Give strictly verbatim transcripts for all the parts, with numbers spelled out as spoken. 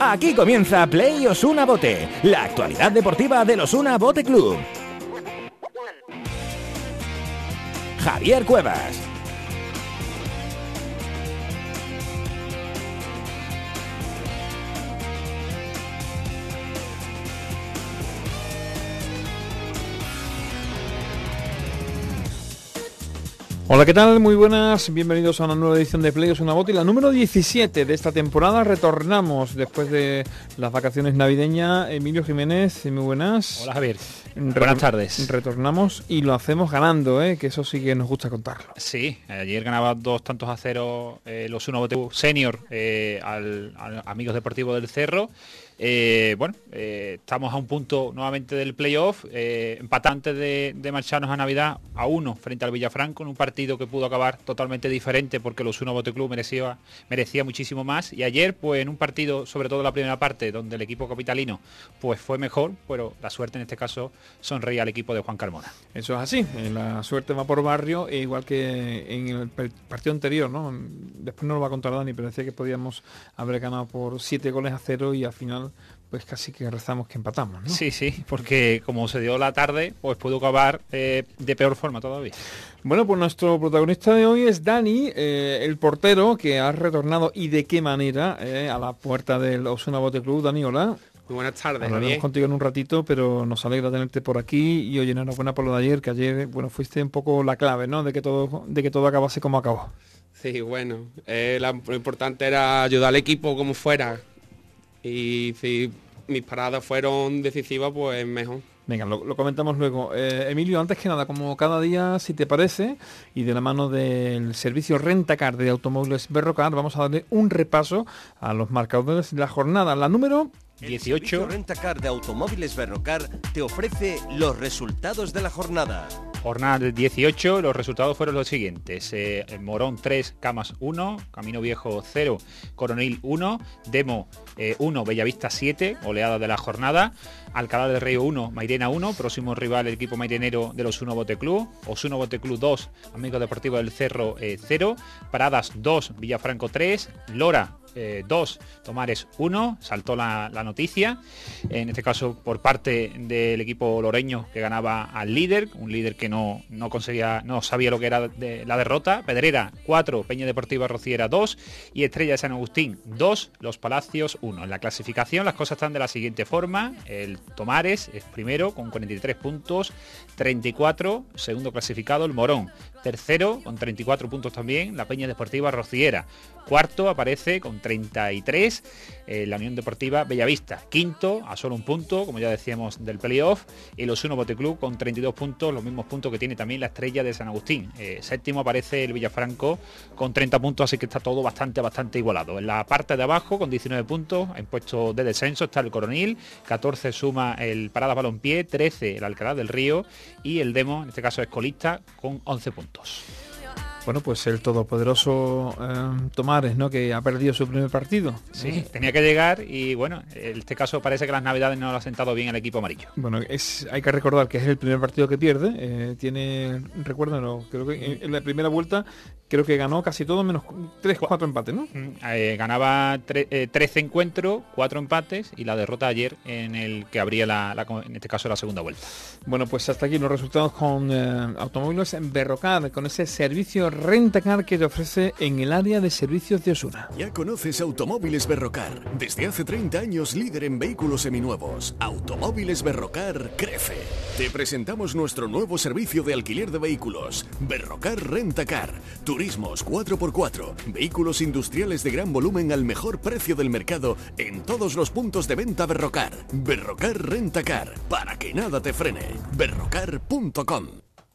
Aquí comienza Play Osuna Bote, la actualidad deportiva del Osuna Bote Club. Javier Cuevas. Hola, ¿qué tal? Muy buenas, bienvenidos a una nueva edición de Play Osuna Bote, la número diecisiete de esta temporada. Retornamos después de las vacaciones navideñas. Emilio Jiménez, muy buenas. Hola, Javier. Retor- Buenas tardes. Retornamos y lo hacemos ganando, ¿eh? Que eso sí que nos gusta contarlo. Sí, ayer ganaba dos tantos a cero eh, los Osuna Bote Senior eh, al, al Amigos Deportivos del Cerro. Eh, bueno, eh, estamos a un punto nuevamente del playoff, eh, empatantes de, de marcharnos a Navidad a uno frente al Villafranco en un partido que pudo acabar totalmente diferente porque los Osuna Bote Club merecía, merecía muchísimo más. Y ayer, pues en un partido, sobre todo la primera parte, donde el equipo capitalino pues fue mejor, pero la suerte en este caso sonreía al equipo de Juan Carmona. Eso es así, la suerte va por barrio, e igual que en el partido anterior, ¿no? Después no lo va a contar Dani, pero decía que podíamos haber ganado por siete goles a cero y al final pues casi que rezamos que empatamos, ¿no? Sí, sí, porque como se dio la tarde, pues pudo acabar eh, de peor forma todavía. Bueno, pues nuestro protagonista de hoy es Dani, eh, el portero que ha retornado y de qué manera eh, a la puerta del Osuna Bote Club. Dani, hola. Muy buenas tardes, Hablaremos Javier. contigo en un ratito, pero nos alegra tenerte por aquí y oye, enhorabuena por lo de ayer, que ayer, bueno, fuiste un poco la clave, ¿no? De que todo, de que todo acabase como acabó. Sí, bueno, eh, la- lo importante era ayudar al equipo como fuera. Y si mis paradas fueron decisivas, pues mejor. Venga, lo, lo comentamos luego. Eh, Emilio, antes que nada, como cada día, si te parece, y de la mano del servicio Rentacar de Automóviles Berrocar, vamos a darle un repaso a los marcadores de la jornada. La número dieciocho. El servicio Rentacar de Automóviles Berrocar te ofrece los resultados de la jornada. Jornada del dieciocho, los resultados fueron los siguientes. Eh, Morón tres, Camas uno, Camino Viejo cero, Coronil uno, Demo eh, uno, Bellavista siete, oleada de la jornada, Alcalá del Río uno, Mairena uno, próximo rival el equipo mairenero del Osuna Bote Club, Osuna Bote Club dos, Amigos Deportivos del Cerro eh, cero, Paradas dos, Villafranco tres, Lora Eh, dos, Tomares uno, saltó la, la noticia, en este caso por parte del equipo loreño que ganaba al líder, un líder que no, no conseguía, no sabía lo que era de, la derrota. Pedrera cuatro, Peña Deportiva Rociera dos y Estrella de San Agustín dos, Los Palacios uno. En la clasificación las cosas están de la siguiente forma: el Tomares es primero con cuarenta y tres puntos, treinta y cuatro, segundo clasificado el Morón, tercero con treinta y cuatro puntos también la Peña Deportiva Rociera, cuarto aparece con treinta y tres eh, la Unión Deportiva Bellavista, quinto a solo un punto, como ya decíamos, del playoff, y el Osuna Bote Club con treinta y dos puntos, los mismos puntos que tiene también la Estrella de San Agustín. Eh, séptimo aparece el Villafranco con treinta puntos, así que está todo bastante bastante igualado. En la parte de abajo con diecinueve puntos en puesto de descenso está el Coronil, catorce suma el Paradas Balompié, trece el Alcalá del Río y el Demo, en este caso es colista, con once puntos. Bueno, pues el todopoderoso eh, Tomares, ¿no? Que ha perdido su primer partido. Sí, tenía que llegar y bueno, en este caso parece que las navidades no lo ha sentado bien al equipo amarillo. Bueno, es, hay que recordar que es el primer partido que pierde. Eh, tiene, recuerdo, no, creo que en, en la primera vuelta creo que ganó casi todo menos tres, cuatro empates, ¿no? Eh, ganaba tre- eh, trece encuentros, cuatro empates y la derrota ayer en el que abría la, la, en este caso la segunda vuelta. Bueno, pues hasta aquí los resultados con eh, Automóviles en Berrocar, con ese servicio Rentacar que te ofrece en el área de servicios de Osuna. Ya conoces Automóviles Berrocar. Desde hace treinta años líder en vehículos seminuevos. Automóviles Berrocar crece. Te presentamos nuestro nuevo servicio de alquiler de vehículos. Berrocar Rentacar. Turismos cuatro por cuatro. Vehículos industriales de gran volumen al mejor precio del mercado en todos los puntos de venta Berrocar. Berrocar Rentacar. Para que nada te frene. berrocar punto com.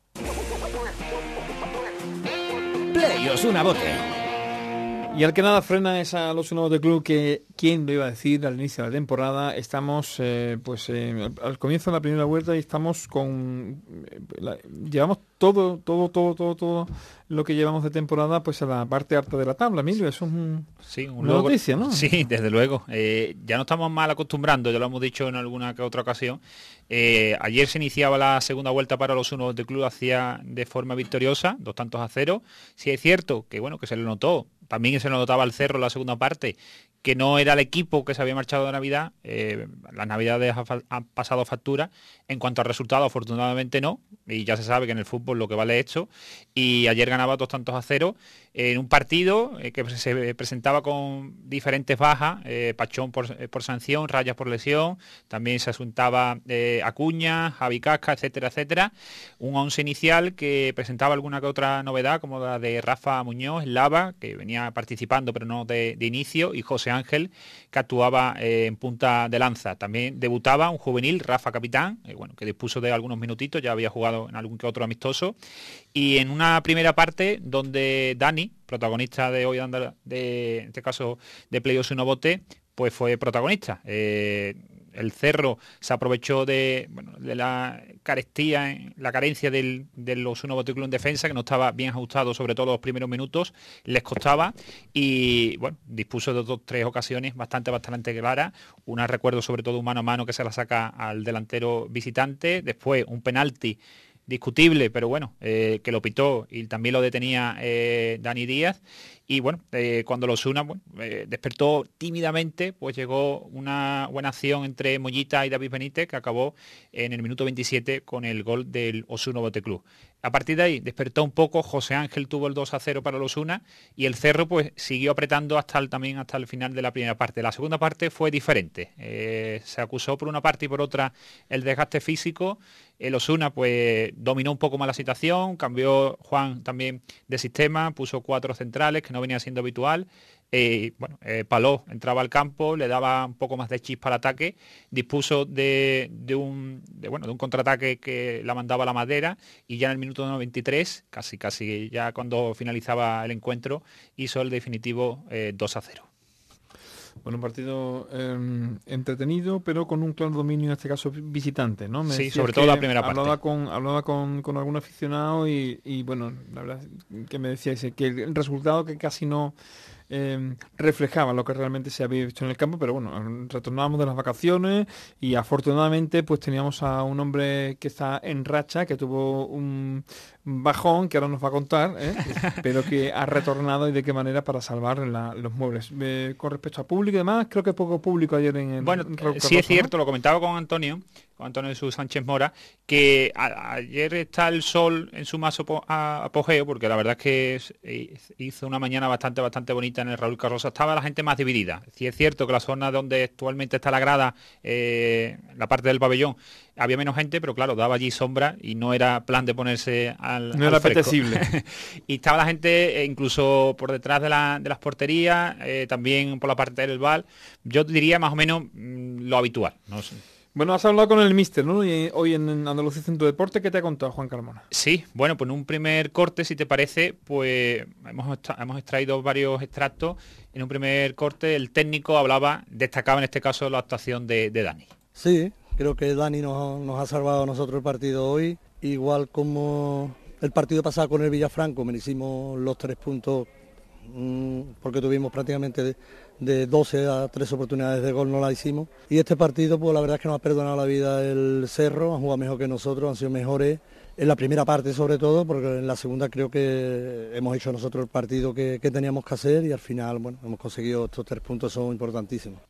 Play Osuna Bote. Y al que nada frena es a los Osuna Bote Club, que quién lo iba a decir al inicio de la temporada. Estamos eh, pues eh, al, al comienzo de la primera vuelta y estamos con eh, la, llevamos todo todo todo todo todo lo que llevamos de temporada pues a la parte alta de la tabla. Emilio, eso es un, sí, un una logro. noticia, ¿no? Sí, desde luego. Eh, ya no estamos mal acostumbrando, ya lo hemos dicho en alguna que otra ocasión. Eh, ayer se iniciaba la segunda vuelta para los Osuna Bote Club, hacía de forma victoriosa, dos tantos a cero. Sí es cierto que bueno que se le notó, también se le notaba al Cerro en la segunda parte, que no era el equipo que se había marchado de Navidad. Eh, las Navidades han pasado factura. En cuanto al resultado, afortunadamente no, y ya se sabe que en el fútbol lo que vale es esto, y ayer ganaba dos tantos a cero en un partido eh, que se presentaba con diferentes bajas, eh, Pachón por, eh, por sanción, Rayas por lesión, también se asuntaba eh, Acuña, Javi Casca, etcétera, etcétera. Un once inicial que presentaba alguna que otra novedad, como la de Rafa Muñoz, Lava, que venía participando pero no de, de inicio, y José Ángel, que actuaba eh, en punta de lanza. También debutaba un juvenil, Rafa Capitán, eh, bueno, que dispuso de algunos minutitos, ya había jugado en algún que otro amistoso, y en una primera parte donde Dani, protagonista de hoy, de, de en este caso de Play Osuna Bote, pues fue protagonista. Eh, el Cerro se aprovechó de, bueno, de la carestía, la carencia del, del Osuna Bote Club en defensa, que no estaba bien ajustado, sobre todo los primeros minutos, les costaba, y bueno, dispuso de dos, tres ocasiones bastante, bastante claras. Una recuerdo sobre todo un mano a mano que se la saca al delantero visitante, después un penalti discutible, pero bueno, eh, que lo pitó y también lo detenía eh, Dani Díaz. Y bueno, eh, cuando los Osuna bueno, eh, despertó tímidamente, pues llegó una buena acción entre Mollita y David Benítez, que acabó en el minuto veintisiete con el gol del Osuna Bote Club. A partir de ahí despertó un poco, José Ángel tuvo el dos a cero para los Osuna, y el Cerro pues siguió apretando hasta el, también hasta el final de la primera parte. La segunda parte fue diferente, eh, se acusó por una parte y por otra el desgaste físico. El Osuna pues dominó un poco más la situación, cambió Juan también de sistema, puso cuatro centrales, que no venía siendo habitual. Eh, bueno, eh, Paló entraba al campo, le daba un poco más de chispa al ataque, dispuso de, de un de, bueno, de un contraataque que la mandaba a la madera, y ya en el minuto noventa y tres, casi casi ya cuando finalizaba el encuentro, hizo el definitivo eh, dos a cero. Bueno, un partido eh, entretenido, pero con un claro dominio, en este caso visitante, ¿no? Me sí, sobre todo la primera parte. Hablaba con, hablaba con, con algún aficionado y, y, bueno, la verdad que me decía ese, que el resultado que casi no eh, reflejaba lo que realmente se había visto en el campo, pero bueno, retornábamos de las vacaciones y afortunadamente pues teníamos a un hombre que está en racha, que tuvo un bajón, que ahora nos va a contar, ¿eh? pero que ha retornado, y de qué manera, para salvar la, los muebles. Eh, con respecto a público y demás, creo que poco público ayer en el... Bueno, en sí es cierto, ¿no? Lo comentaba con Antonio, con Antonio Jesús Sánchez Mora, que a, ayer está el sol en su más apogeo, porque la verdad es que es, hizo una mañana bastante, bastante bonita en el Raúl Carroza. Estaba la gente más dividida. Sí es cierto que la zona donde actualmente está la grada, eh, la parte del pabellón, había menos gente, pero claro, daba allí sombra y no era plan de ponerse al No al era fresco. Apetecible. Y estaba la gente eh, incluso por detrás de, la, de las porterías, eh, también por la parte del bar. Yo diría más o menos mmm, lo habitual. No sé. Bueno, has hablado con el míster, ¿no? Y hoy en Andalucía Centro de Deporte, ¿qué te ha contado Juan Carmona? Sí, bueno, pues en un primer corte, si te parece, pues hemos, hemos extraído varios extractos. En un primer corte el técnico hablaba, destacaba en este caso la actuación de, de Dani. Sí, creo que Dani nos, nos ha salvado a nosotros el partido hoy, igual como el partido pasado con el Villafranco, merecimos los tres puntos mmm, porque tuvimos prácticamente de, de doce a tres oportunidades de gol, no la hicimos. Y este partido, pues la verdad es que nos ha perdonado la vida el Cerro, han jugado mejor que nosotros, han sido mejores en la primera parte sobre todo, porque en la segunda creo que hemos hecho nosotros el partido que, que teníamos que hacer, y al final, bueno, hemos conseguido estos tres puntos, son importantísimos.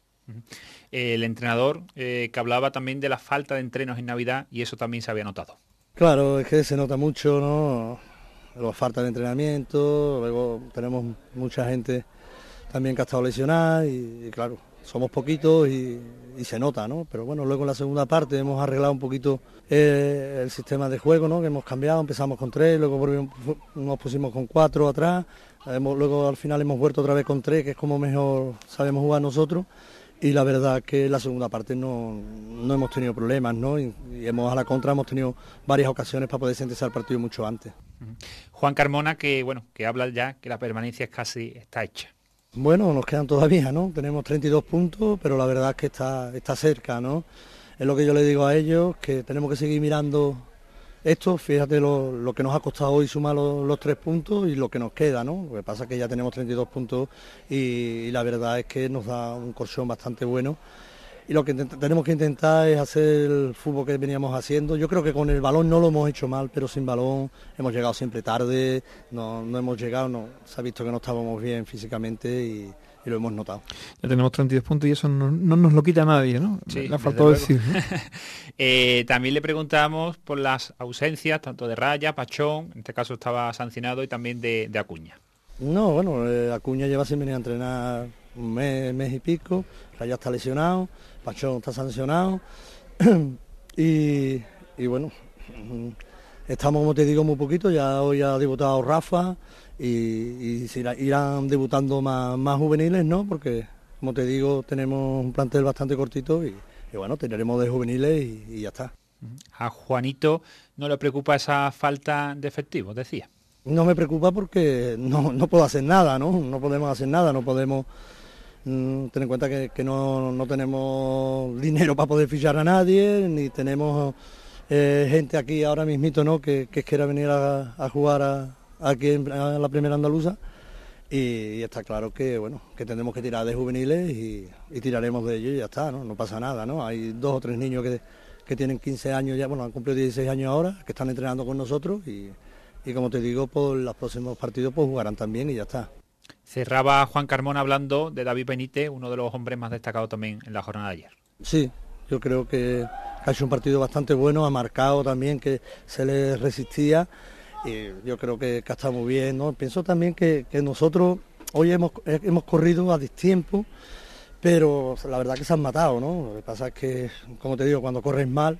El entrenador eh, que hablaba también de la falta de entrenos en Navidad, y eso también se había notado. Claro, es que se nota mucho, ¿no? La falta de entrenamiento, luego tenemos mucha gente también que ha estado lesionada y, y claro, somos poquitos y, y se nota, ¿no? Pero bueno, luego en la segunda parte hemos arreglado un poquito eh, el sistema de juego, ¿no? Que hemos cambiado, empezamos con tres, luego volvimos, nos pusimos con cuatro atrás, hemos, luego al final hemos vuelto otra vez con tres, que es como mejor sabemos jugar nosotros. Y la verdad que en la segunda parte no, no hemos tenido problemas, ¿no? Y, y hemos a la contra hemos tenido varias ocasiones para poder sentenciar el partido mucho antes. Juan Carmona, que bueno, que habla ya que la permanencia es casi está hecha. Bueno, nos quedan todavía, ¿no? Tenemos treinta y dos puntos, pero la verdad es que está, está cerca, ¿no? Es lo que yo le digo a ellos, que tenemos que seguir mirando esto, fíjate lo, lo que nos ha costado hoy sumar los, los tres puntos y lo que nos queda, ¿no? Lo que pasa es que ya tenemos treinta y dos puntos y, y la verdad es que nos da un colchón bastante bueno. Y lo que tenemos que intentar es hacer el fútbol que veníamos haciendo. Yo creo que con el balón no lo hemos hecho mal, pero sin balón hemos llegado siempre tarde, no, no hemos llegado, no, se ha visto que no estábamos bien físicamente y, y lo hemos notado. Ya tenemos treinta y dos puntos y eso no, no nos lo quita nadie, ¿no? Sí, le ha faltado decir, ¿no? eh, también le preguntamos por las ausencias, tanto de Raya, Pachón, en este caso estaba sancionado, y también de, de Acuña. No, bueno, eh, Acuña lleva sin venir a entrenar un mes, mes y pico, Raya está lesionado, Pachón está sancionado y, y bueno, estamos, como te digo, muy poquito, ya hoy ha debutado Rafa y, y se irá, irán debutando más, más juveniles, ¿no? Porque, como te digo, tenemos un plantel bastante cortito y, y bueno, tendremos de juveniles y, y ya está. A Juanito no le preocupa esa falta de efectivos, decía. No me preocupa porque no, no puedo hacer nada, ¿no? No podemos hacer nada, no podemos mmm, tener en cuenta que, que no, no tenemos dinero para poder fichar a nadie, ni tenemos eh, gente aquí ahora mismito, ¿no? Que, que quiera venir a, a jugar a, aquí en a la primera andaluza. Y, y está claro que bueno, que tendremos que tirar de juveniles y, y tiraremos de ellos y ya está, ¿no? No pasa nada, ¿no? Hay dos o tres niños que, que tienen quince años ya, bueno, han cumplido dieciséis años ahora, que están entrenando con nosotros y Y como te digo, por los próximos partidos pues jugarán también y ya está. Cerraba Juan Carmona hablando de David Benítez, uno de los hombres más destacados también en la jornada de ayer. Sí, yo creo que ha hecho un partido bastante bueno, ha marcado también que se le resistía y yo creo que, que ha estado muy bien, ¿no? Pienso también que, que nosotros hoy hemos, hemos corrido a destiempo, pero la verdad que se han matado, ¿no? Lo que pasa es que, como te digo, cuando corres mal,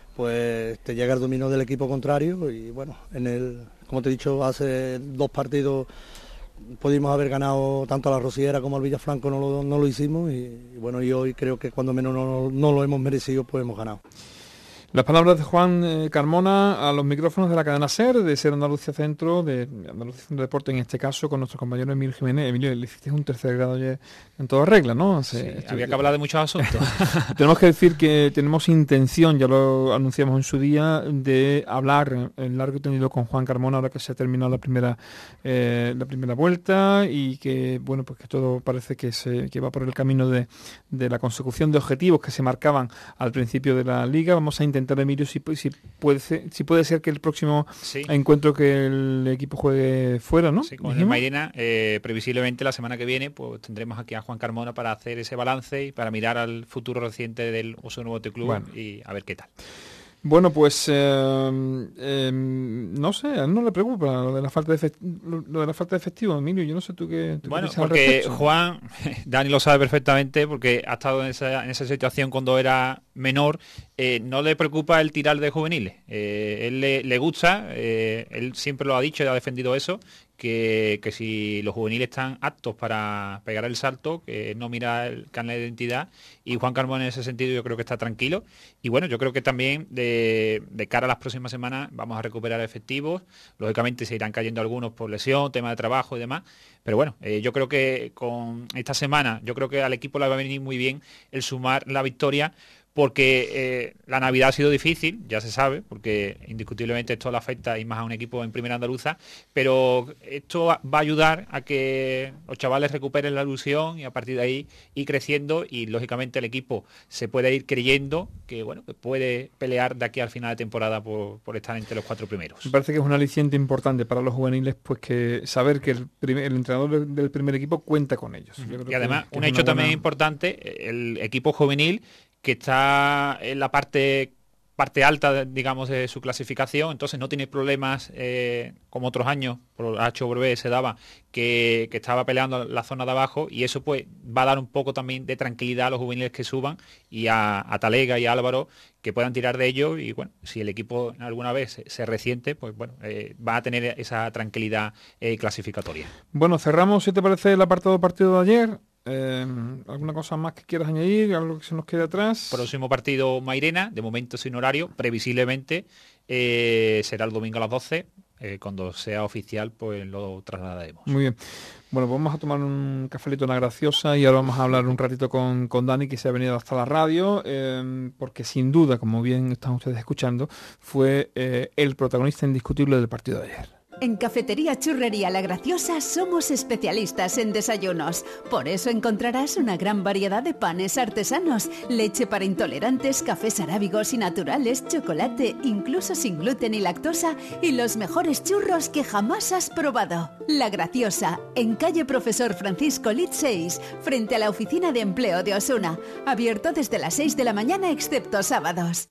pues te llega el dominio del equipo contrario y bueno, en el, como te he dicho, hace dos partidos pudimos haber ganado tanto a la Rosiera como al Villafranco, no lo, no lo hicimos y, y bueno, y hoy creo que cuando menos no, no lo hemos merecido, pues hemos ganado. Las palabras de Juan eh, Carmona a los micrófonos de la cadena SER, de SER Andalucía Centro, de Andalucía Centro de Deporte, en este caso, con nuestro compañero Emilio Jiménez. Emilio, le hiciste un tercer grado ayer en toda regla, ¿no? Sí, Se, había que hablar de muchos asuntos. Tenemos que decir que tenemos intención, ya lo anunciamos en su día, de hablar en largo y tendido con Juan Carmona ahora que se ha terminado la primera eh, la primera vuelta y que, bueno, pues que todo parece que se que va por el camino de, de la consecución de objetivos que se marcaban al principio de la liga. Vamos a intentar Intentar, Emilio, si, si, puede ser, si puede ser que el próximo sí. encuentro que el equipo juegue fuera, ¿no? Sí, con el Mairena, eh, previsiblemente la semana que viene, pues tendremos aquí a Juan Carmona para hacer ese balance y para mirar al futuro reciente del Osuna Bote Club bueno. y a ver qué tal. Bueno, pues eh, eh, no sé, a él no le preocupa lo de la falta de efectivo, lo de la falta de efectivo, Emilio. Yo no sé tú qué. ¿Tú bueno, qué porque Juan, Dani lo sabe perfectamente, porque ha estado en esa, en esa situación cuando era menor. Eh, no le preocupa el tirar de juveniles. Eh, él le, le gusta, eh, él siempre lo ha dicho y ha defendido eso. Que, que si los juveniles están aptos para pegar el salto, que no mira el carnet de identidad, y Juan Carmona en ese sentido yo creo que está tranquilo. Y bueno, yo creo que también de, de cara a las próximas semanas vamos a recuperar efectivos, lógicamente se irán cayendo algunos por lesión, tema de trabajo y demás, pero bueno, eh, yo creo que con esta semana, yo creo que al equipo le va a venir muy bien el sumar la victoria, porque eh, la Navidad ha sido difícil, ya se sabe, porque indiscutiblemente esto le afecta y más a un equipo en primera andaluza, pero esto va a ayudar a que los chavales recuperen la ilusión y a partir de ahí ir creciendo y lógicamente el equipo se puede ir creyendo que bueno que puede pelear de aquí al final de temporada por, por estar entre los cuatro primeros. Me parece que es un aliciente importante para los juveniles, pues que saber que el, primer, el entrenador del primer equipo cuenta con ellos. Y además, que, que un hecho también buena... importante, el equipo juvenil que está en la parte parte alta, digamos, de su clasificación, entonces no tiene problemas eh, como otros años, por H por B se daba, que, que estaba peleando la zona de abajo, y eso pues va a dar un poco también de tranquilidad a los juveniles que suban, y a, a Talega y a Álvaro, que puedan tirar de ello, y bueno, si el equipo alguna vez se, se resiente, pues bueno, eh, va a tener esa tranquilidad eh, clasificatoria. Bueno, cerramos, si te parece, el apartado partido de ayer. Eh, ¿Alguna cosa más que quieras añadir? ¿Algo que se nos quede atrás? Próximo partido Mairena, de momento sin horario, previsiblemente eh, será el domingo a las doce, eh, cuando sea oficial pues lo trasladaremos. Muy bien, bueno, pues vamos a tomar un cafelito, una graciosa, y ahora vamos a hablar un ratito con, con Dani, que se ha venido hasta la radio, eh, porque sin duda, como bien están ustedes escuchando, fue eh, el protagonista indiscutible del partido de ayer. En Cafetería Churrería La Graciosa somos especialistas en desayunos. Por eso encontrarás una gran variedad de panes artesanos, leche para intolerantes, cafés arábigos y naturales, chocolate, incluso sin gluten y lactosa, y los mejores churros que jamás has probado. La Graciosa, en calle Profesor Francisco Lit seis, frente a la Oficina de Empleo de Osuna. Abierto desde las seis de la mañana, excepto sábados.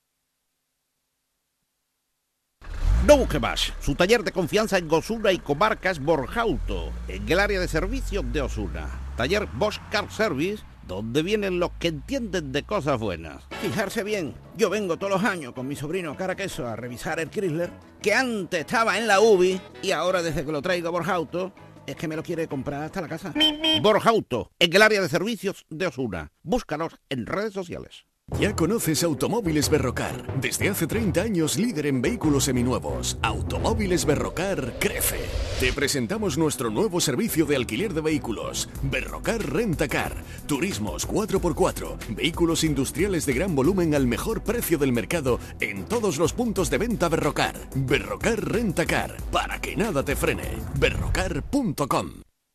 No busque más. Su taller de confianza en Osuna y comarcas Borja Auto, en el área de servicios de Osuna. Taller Bosch Car Service, donde vienen los que entienden de cosas buenas. Fijarse bien, yo vengo todos los años con mi sobrino Caraqueso a revisar el Chrysler, que antes estaba en la U B I y ahora desde que lo traigo a Borja Auto, es que me lo quiere comprar hasta la casa. Borja Auto, en el área de servicios de Osuna. Búscanos en redes sociales. Ya conoces Automóviles Berrocar. Desde hace treinta años líder en vehículos seminuevos. Automóviles Berrocar crece. Te presentamos nuestro nuevo servicio de alquiler de vehículos. Berrocar Rentacar. Turismos cuatro por cuatro. Vehículos industriales de gran volumen al mejor precio del mercado en todos los puntos de venta Berrocar. Berrocar Rentacar. Para que nada te frene. berrocar punto com.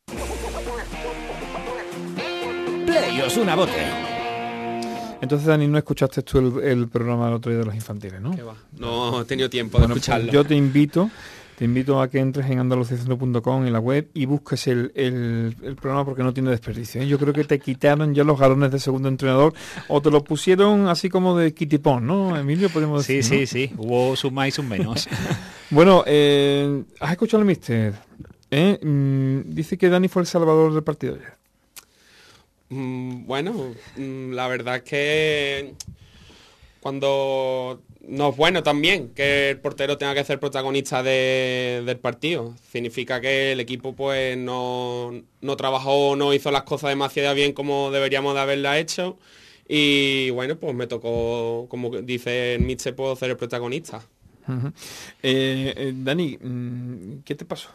Play Osuna Bote. Entonces, Dani, no escuchaste tú el, el programa del otro día de los infantiles, ¿no? ¿Qué va? No he tenido tiempo Bueno, de escucharlo. Pues yo te invito, te invito a que entres en andalucicentro punto com en la web y busques el, el, el programa porque no tiene desperdicio, ¿eh? Yo creo que te quitaron ya los galones de segundo entrenador o te lo pusieron así como de kitipón, ¿no, Emilio? Podemos Sí, decir, sí, ¿no? sí. Hubo sus más y sus menos. Bueno, eh, ¿has escuchado al míster? ¿Eh? Mm, dice que Dani fue el salvador del partido ayer. Bueno, la verdad es que cuando no es bueno también que el portero tenga que ser protagonista de, del partido. Significa que el equipo pues no, no trabajó, no hizo las cosas demasiado bien como deberíamos de haberlas hecho. Y bueno, pues me tocó, como dice el míster, puedo ser el protagonista. Uh-huh. eh, eh, Dani, ¿qué te pasó?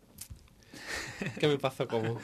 ¿Qué me pasó como?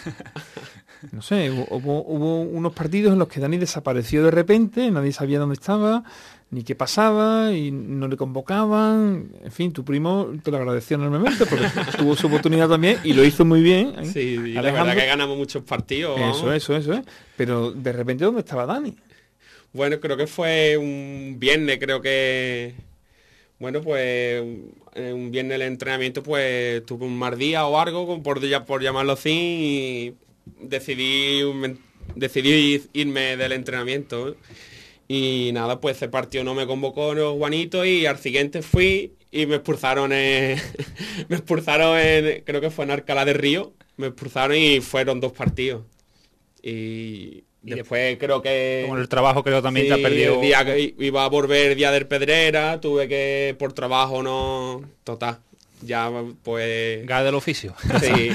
No sé, hubo, hubo unos partidos en los que Dani desapareció de repente, nadie sabía dónde estaba, ni qué pasaba, y no le convocaban. En fin, tu primo te lo agradeció enormemente porque tuvo su oportunidad también y lo hizo muy bien. ¿eh? Sí, y la verdad que ganamos muchos partidos. Eso, ¿no? eso, eso, ¿eh? Pero de repente, ¿dónde estaba Dani? Bueno, creo que fue un viernes, creo que... Bueno, pues un viernes el entrenamiento, pues tuve un mal día o algo, por, por llamarlo así, y decidí, decidí irme del entrenamiento. Y nada, pues ese partido no me convocó los Juanitos y al siguiente fui y me expulsaron en, me expulsaron en, creo que fue en Alcalá de Río, me expulsaron y fueron dos partidos. Y... Y después creo que... Con el trabajo creo también sí, te ha perdido... El día que iba a volver el día del Pedrera, tuve que por trabajo no... Total, ya pues... Gana del oficio. Sí.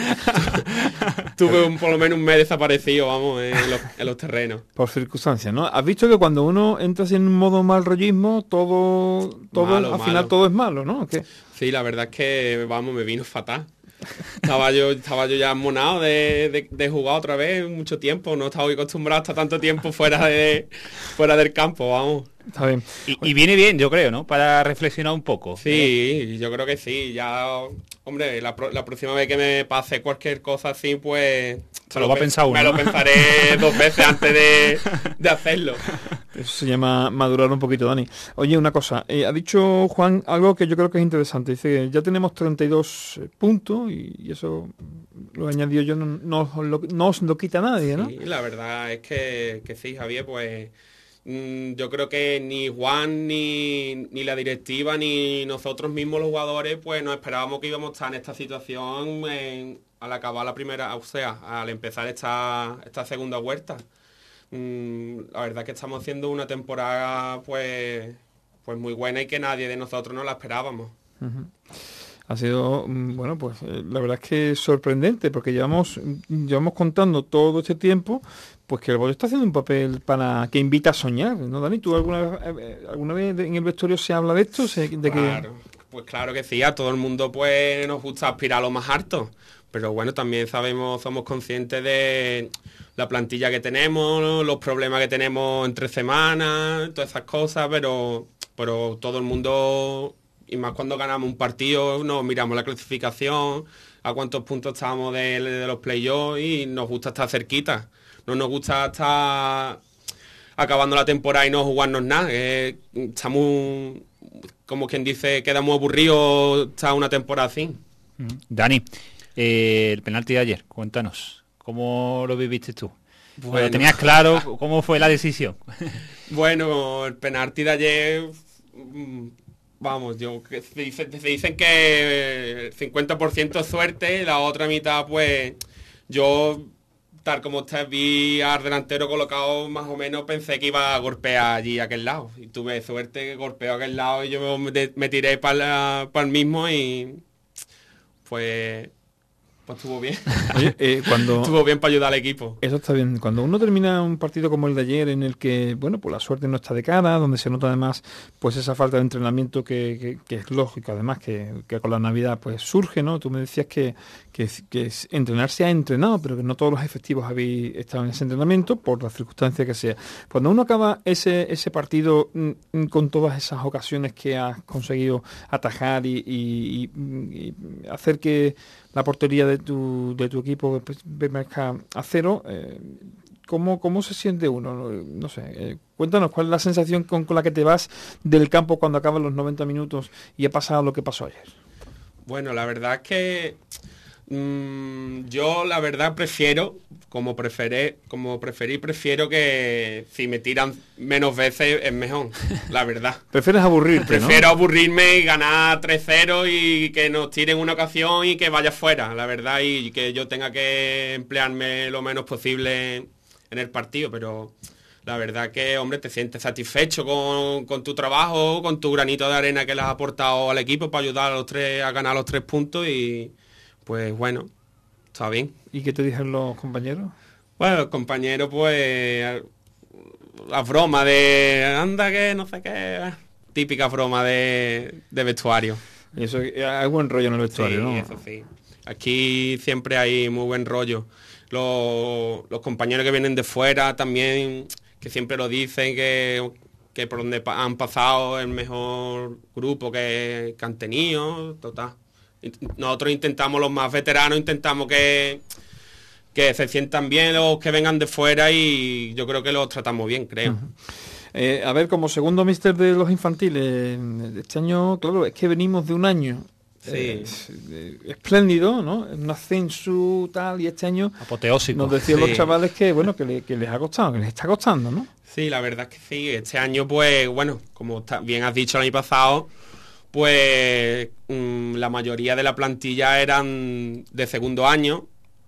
Tuve un, por lo menos un mes desaparecido, vamos, en los, en los terrenos. Por circunstancias, ¿no? ¿Has visto que cuando uno entra en un modo mal rollismo, todo, todo malo, al malo. final todo es malo, ¿no? ¿Qué? Sí, la verdad es que, vamos, me vino fatal. Estaba yo, estaba yo ya monado de, de, de jugar otra vez mucho tiempo. No estaba acostumbrado a estar tanto tiempo fuera de fuera del campo, vamos. Está bien. Y, y viene bien, yo creo, ¿no? Para reflexionar un poco. Sí, ¿eh? Yo creo que sí. Ya, hombre, la, la próxima vez que me pase cualquier cosa así, pues... Se lo va a pensar uno, Me ¿no? lo pensaré dos veces antes de, de hacerlo. Eso se llama madurar un poquito, Dani. Oye, una cosa. Eh, ha dicho Juan algo que yo creo que es interesante. Dice, ya tenemos treinta y dos puntos y, y eso lo he añadido yo, no, no, os lo, no os lo quita nadie, ¿no? Sí, la verdad es que, que sí, Javier, pues... Yo creo que ni Juan, ni, ni la directiva, ni nosotros mismos los jugadores, pues nos esperábamos que íbamos a estar en esta situación en, al acabar la primera, o sea, al empezar esta, esta segunda vuelta. La verdad es que estamos haciendo una temporada pues, pues muy buena y que nadie de nosotros no la esperábamos. Uh-huh. Ha sido, bueno, pues eh, la verdad es que es sorprendente porque llevamos, llevamos contando todo este tiempo pues que el Bote está haciendo un papel para que invita a soñar, ¿no, Dani? ¿Tú alguna vez, eh, alguna vez en el vestuario se habla de esto? Se, de claro, que... pues claro que sí, a todo el mundo pues nos gusta aspirar a lo más alto, pero bueno, también sabemos, somos conscientes de la plantilla que tenemos, los problemas que tenemos entre semanas, todas esas cosas, pero, pero todo el mundo y más cuando ganamos un partido, nos miramos la clasificación, a cuántos puntos estamos de, de los playoffs y nos gusta estar cerquita. No nos gusta estar acabando la temporada y no jugarnos nada. Eh, estamos, como quien dice, quedamos aburridos estar una temporada así. Dani, eh, el penalti de ayer, cuéntanos, ¿cómo lo viviste tú? Bueno. Bueno, ¿tenías claro cómo fue la decisión? Bueno, el penalti de ayer, vamos, yo que se dicen, se dicen que el cincuenta por ciento es suerte, la otra mitad, pues, yo, tal como te vi al delantero colocado, más o menos pensé que iba a golpear allí a aquel lado. Y tuve suerte que golpeó a aquel lado y yo me, me tiré para el mismo y pues... Pues estuvo bien. Oye, eh, cuando... estuvo bien para ayudar al equipo. Eso está bien. Cuando uno termina un partido como el de ayer, en el que, bueno, pues la suerte no está de cara, donde se nota además pues esa falta de entrenamiento que, que, que es lógico, además que, que con la Navidad pues surge, ¿no? Tú me decías que, que, que entrenar se ha entrenado, pero que no todos los efectivos habéis estado en ese entrenamiento por las circunstancias que sea. Cuando uno acaba ese, ese partido mm, con todas esas ocasiones que has conseguido atajar y, y, y, y hacer que la portería de tu de tu equipo permanezca a cero, eh, ¿cómo, ¿cómo se siente uno? No, no sé, eh, cuéntanos, ¿cuál es la sensación con, con la que te vas del campo cuando acaban los noventa minutos y ha pasado lo que pasó ayer? Bueno, la verdad es que mmm, yo la verdad prefiero, como preferé, como preferí, prefiero que si me tiran menos veces es mejor, la verdad. ¿Prefieres aburrirte, Prefiero ¿no? aburrirme y ganar tres cero y que nos tiren una ocasión y que vaya fuera, la verdad, y que yo tenga que emplearme lo menos posible en el partido, pero la verdad que, hombre, te sientes satisfecho con, con tu trabajo, con tu granito de arena que le has aportado al equipo para ayudar a los tres a ganar los tres puntos y pues bueno, está bien. ¿Y qué te dijeron los compañeros? Bueno, los compañeros, pues, la broma de anda que no sé qué, típica broma de, de vestuario. Y eso, hay buen rollo en el vestuario, sí, ¿no? Eso sí. Aquí siempre hay muy buen rollo. Los, los compañeros que vienen de fuera también, que siempre lo dicen, que, que por donde han pasado el mejor grupo que, que han tenido, total. Nosotros intentamos, los más veteranos, intentamos que, que se sientan bien los que vengan de fuera y yo creo que los tratamos bien, creo. Uh-huh. Eh, a ver, como segundo míster de los infantiles, este año, claro, es que venimos de un año sí. eh, espléndido, ¿no? Un ascenso tal, y este año apoteósico. Nos decían sí. los chavales que, bueno, que, le, que les ha costado, que les está costando, ¿no? Sí, la verdad es que sí. Este año, pues, bueno, como bien has dicho el año pasado, pues mmm, la mayoría de la plantilla eran de segundo año.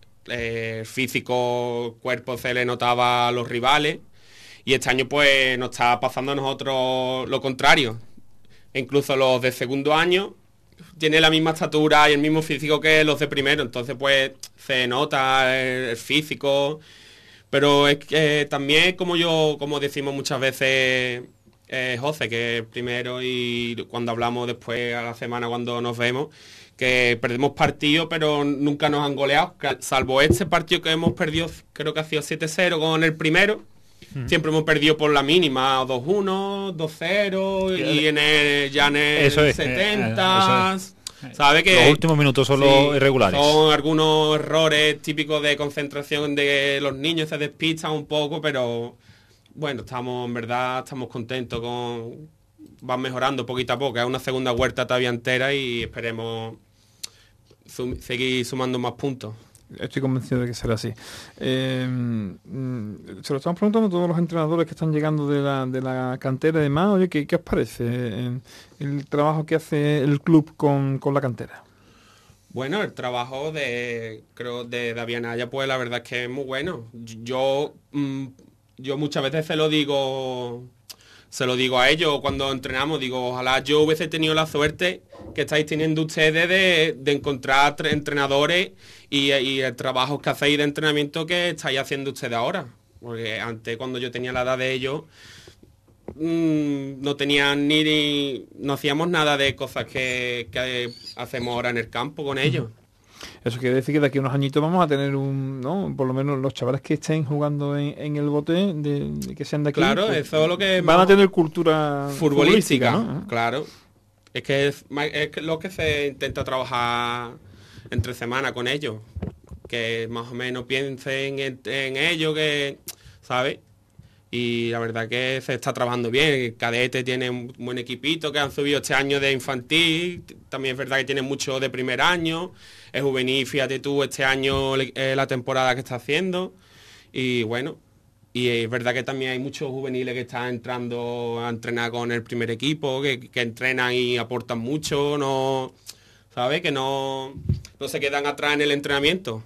Eh, físico, cuerpo se le notaba a los rivales. Y este año, pues, nos está pasando a nosotros lo contrario. E incluso los de segundo año tienen la misma estatura y el mismo físico que los de primero. Entonces, pues, se nota el, el físico. Pero es que también, como yo, como decimos muchas veces, eh, José, que es primero, y cuando hablamos después a la semana cuando nos vemos, que perdemos partidos, pero nunca nos han goleado. Salvo este partido que hemos perdido, creo que ha sido siete cero con el primero. Hmm. Siempre hemos perdido por la mínima, dos uno, dos cero, y en el, ya en el eso es, setenta... Eh, eso es. ¿Sabe que los últimos minutos son sí, los irregulares? Son algunos errores típicos de concentración de los niños, se despistan un poco, pero bueno, estamos en verdad estamos contentos con van mejorando poquito a poco. Es una segunda vuelta todavía entera y esperemos sum, seguir sumando más puntos. Estoy convencido de que será así. Eh, se lo estamos preguntando a todos los entrenadores que están llegando de la, de la cantera y demás. Oye, ¿qué, qué os parece eh, el trabajo que hace el club con, con la cantera? Bueno, el trabajo de creo de David Anaya, pues la verdad es que es muy bueno. Yo, yo muchas veces se lo digo... Se lo digo a ellos cuando entrenamos, digo, ojalá yo hubiese tenido la suerte que estáis teniendo ustedes de, de encontrar entrenadores y, y el trabajo que hacéis de entrenamiento que estáis haciendo ustedes ahora. Porque antes, cuando yo tenía la edad de ellos, mmm, no tenían ni, ni... no hacíamos nada de cosas que, que hacemos ahora en el campo con ellos. Eso quiere decir que de aquí a unos añitos vamos a tener un, ¿no? Por lo menos los chavales que estén jugando en, en el bote, de, de que sean de aquí. Claro, pues, eso es lo que van a tener cultura futbolística, futbolística, ¿no? Claro. Es que es, es lo que se intenta trabajar entre semana con ellos. Que más o menos piensen en, en ello, que, ¿sabes? Y la verdad que se está trabajando bien. El cadete tiene un buen equipito que han subido este año de infantil. También es verdad que tiene mucho de primer año. El juvenil, fíjate tú, este año eh, la temporada que está haciendo. Y bueno, y es verdad que también hay muchos juveniles que están entrando a entrenar con el primer equipo, que, que entrenan y aportan mucho, no, ¿sabes? Que no, no se quedan atrás en el entrenamiento.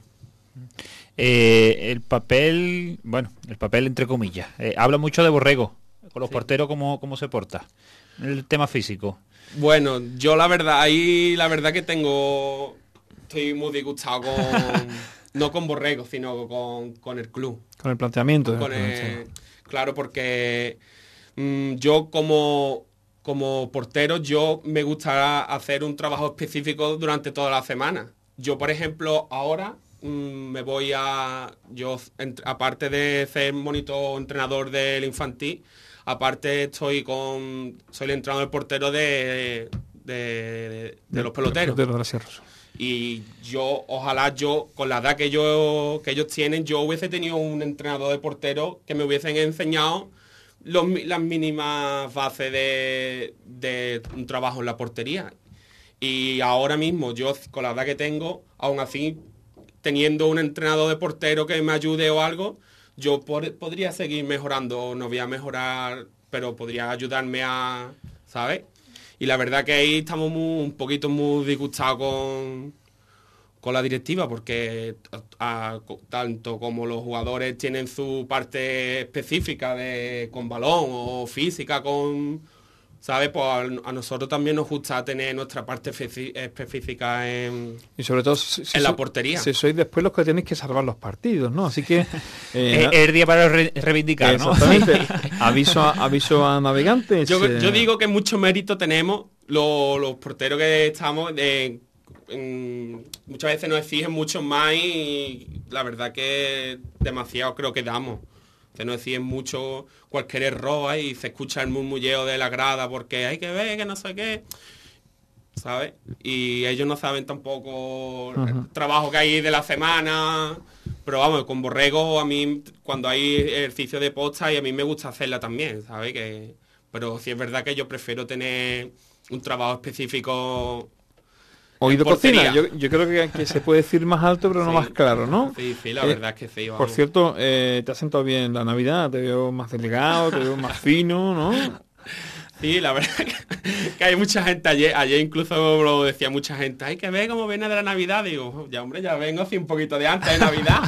Eh, el papel, bueno, el papel entre comillas. Eh, habla mucho de Borrego, con los sí. porteros, cómo, cómo se porta. El tema físico. Bueno, yo la verdad, ahí la verdad que tengo, estoy muy disgustado con, no con Borrego, sino con, con el club. Con el planteamiento. Con el, claro, porque mmm, yo como, como portero, yo me gusta hacer un trabajo específico durante toda la semana. Yo, por ejemplo, ahora... me voy a yo aparte de ser monitor entrenador del infantil, aparte estoy con soy el entrenador portero de de, de, de los peloteros de los sierras. Y yo ojalá yo con la edad que yo que ellos tienen yo hubiese tenido un entrenador de portero que me hubiesen enseñado los, las mínimas bases de, de un trabajo en la portería. Y ahora mismo yo con la edad que tengo, aún así teniendo un entrenador de portero que me ayude o algo, yo por, podría seguir mejorando, no voy a mejorar, pero podría ayudarme a, ¿sabes? Y la verdad que ahí estamos muy, un poquito muy disgustados con, con la directiva, porque a, a, tanto como los jugadores tienen su parte específica de con balón o física con... ¿Sabes? Pues a, a nosotros también nos gusta tener nuestra parte específica en, y sobre todo si, si en la so, portería. Si sois después los que tenéis que salvar los partidos, ¿no? Así que... Eh, es el día para re reivindicar, exactamente. ¿no? aviso, a, aviso a navegantes. Yo, eh... yo digo que mucho mérito tenemos los, los porteros que estamos... De, en, muchas veces nos exigen mucho más y la verdad que demasiado creo que damos. Que nos deciden mucho cualquier error y se escucha el murmulleo de la grada porque hay que ver, que no sé qué, ¿sabes? Y ellos no saben tampoco uh-huh. el trabajo que hay de la semana, pero vamos, con Borrego a mí cuando hay ejercicio de posta y a mí me gusta hacerla también, ¿sabes? Que, pero sí es verdad que yo prefiero tener un trabajo específico. Oído cocina, yo, yo creo que, que se puede decir más alto pero no sí, más claro, ¿no? Sí, sí, la eh, verdad es que sí. Vamos. Por cierto, eh, te has sentado bien la Navidad, te veo más delgado, te veo más fino, ¿no? Sí, la verdad que, que hay mucha gente, ayer, ayer incluso lo decía mucha gente, hay que ver cómo viene de la Navidad, digo, ya hombre, ya vengo así un poquito de antes de Navidad.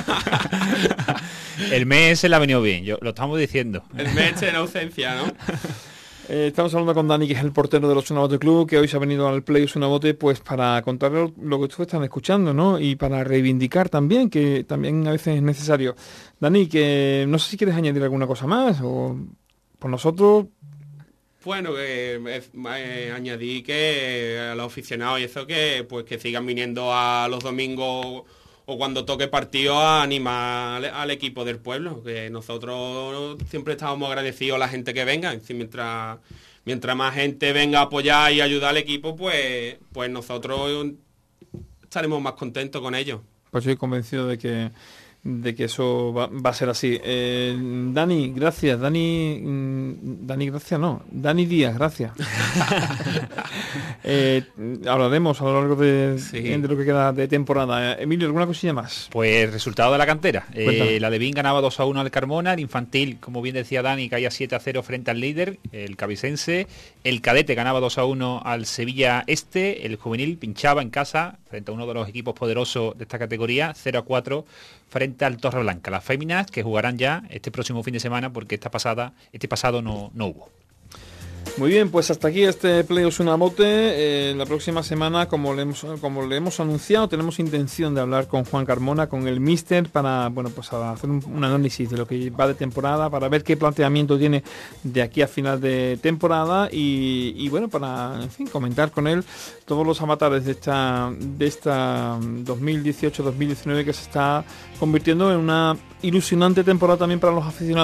El mes se le ha venido bien, yo, lo estamos diciendo. El mes en ausencia, ¿no? Eh, estamos hablando con Dani, que es el portero de los Osuna Bote Club, que hoy se ha venido al Play Osuna Bote pues para contar lo, lo que ustedes están escuchando, ¿no? Y para reivindicar también, que también a veces es necesario. Dani, que no sé si quieres añadir alguna cosa más, o por nosotros... Bueno, eh, eh, añadí que a los aficionados y eso, que pues que sigan viniendo a los domingos o cuando toque partido a animar al, al equipo del pueblo, que nosotros siempre estamos agradecidos a la gente que venga. Si mientras mientras más gente venga a apoyar y ayudar al equipo, pues pues nosotros estaremos más contentos con ellos. Pues estoy convencido de que de que eso va, va a ser así. Eh, Dani, gracias. Dani, Dani, gracias, no. Dani Díaz, gracias. eh, hablaremos a lo largo de, sí. de lo que queda de temporada. Emilio, ¿alguna cosilla más? Pues resultado de la cantera. Eh, la de Vin ganaba dos a uno al Carmona. El infantil, como bien decía Dani, caía siete a cero frente al líder, el cabicense. El cadete ganaba dos a uno al Sevilla Este. El juvenil pinchaba en casa frente a uno de los equipos poderosos de esta categoría, cero a cuatro frente al Torreblanca. Las féminas que jugarán ya este próximo fin de semana porque esta pasada, este pasado no, no hubo. Muy bien, pues hasta aquí este Play Osuna Bote. Eh, la próxima semana, como le, hemos, como le hemos anunciado, tenemos intención de hablar con Juan Carmona, con el míster, para bueno pues a hacer un, un análisis de lo que va de temporada, para ver qué planteamiento tiene de aquí a final de temporada y, y bueno, para en fin comentar con él todos los avatares de esta de esta dos mil dieciocho dos mil diecinueve que se está convirtiendo en una ilusionante temporada también para los aficionados,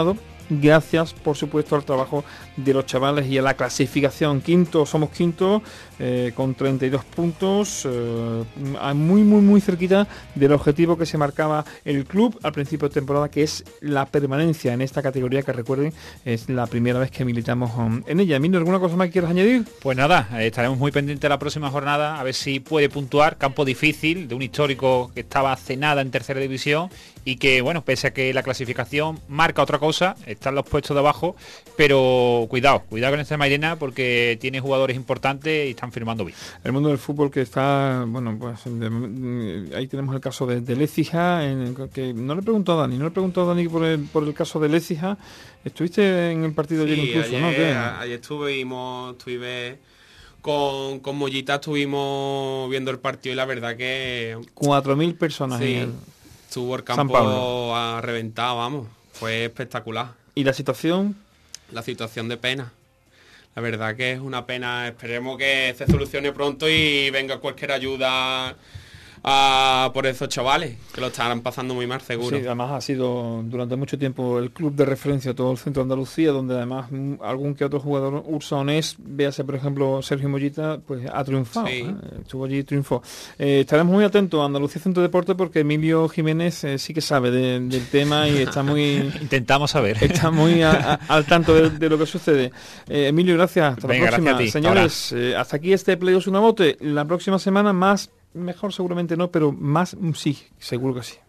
gracias por supuesto al trabajo de los chavales y a la clasificación. Quinto, somos quinto eh, con treinta y dos puntos, eh, muy muy muy cerquita del objetivo que se marcaba el club al principio de temporada, que es la permanencia en esta categoría, que recuerden es la primera vez que militamos um, en ella. Emilio, ¿alguna cosa más que quieras añadir? Pues nada, eh, estaremos muy pendientes de la próxima jornada, a ver si puede puntuar. Campo difícil, de un histórico que estaba hace nada en tercera división y que, bueno, pese a que la clasificación marca otra cosa, están los puestos de abajo, pero cuidado, cuidado con esta Mairena porque tiene jugadores importantes y están firmando bien. El mundo del fútbol que está, bueno, pues de, ahí tenemos el caso de, de Lecija, en el que no le preguntó a Dani, no le preguntó a Dani por el, por el caso de Lecija. Estuviste en el partido sí, ayer incluso, ayer, ¿no? ¿Qué? Ayer estuvimos, estuve con, con Mollita, estuvimos viendo el partido y la verdad que... cuatro mil personas sí, en el estuvo el San Pablo. campo a reventar, vamos, fue espectacular. ¿Y la situación? La situación de pena. La verdad que es una pena, esperemos que se solucione pronto y venga cualquier ayuda a, por esos chavales, que lo estarán pasando muy mal, seguro. Sí, además ha sido durante mucho tiempo el club de referencia de todo el centro de Andalucía, donde además m, algún que otro jugador ursonés, véase por ejemplo Sergio Mollita, pues ha triunfado, sí. ¿eh? Estuvo allí y triunfó. Eh, estaremos muy atentos a Andalucía Centro de Deporte porque Emilio Jiménez eh, sí que sabe de, del tema y está muy... Intentamos saber. Está muy a, a, al tanto de, de lo que sucede. Eh, Emilio, gracias. Hasta Venga, la próxima. Gracias a ti. Señores, eh, hasta aquí este Play Osuna Bote. La próxima semana más... Mejor seguramente no, pero más sí, seguro que sí.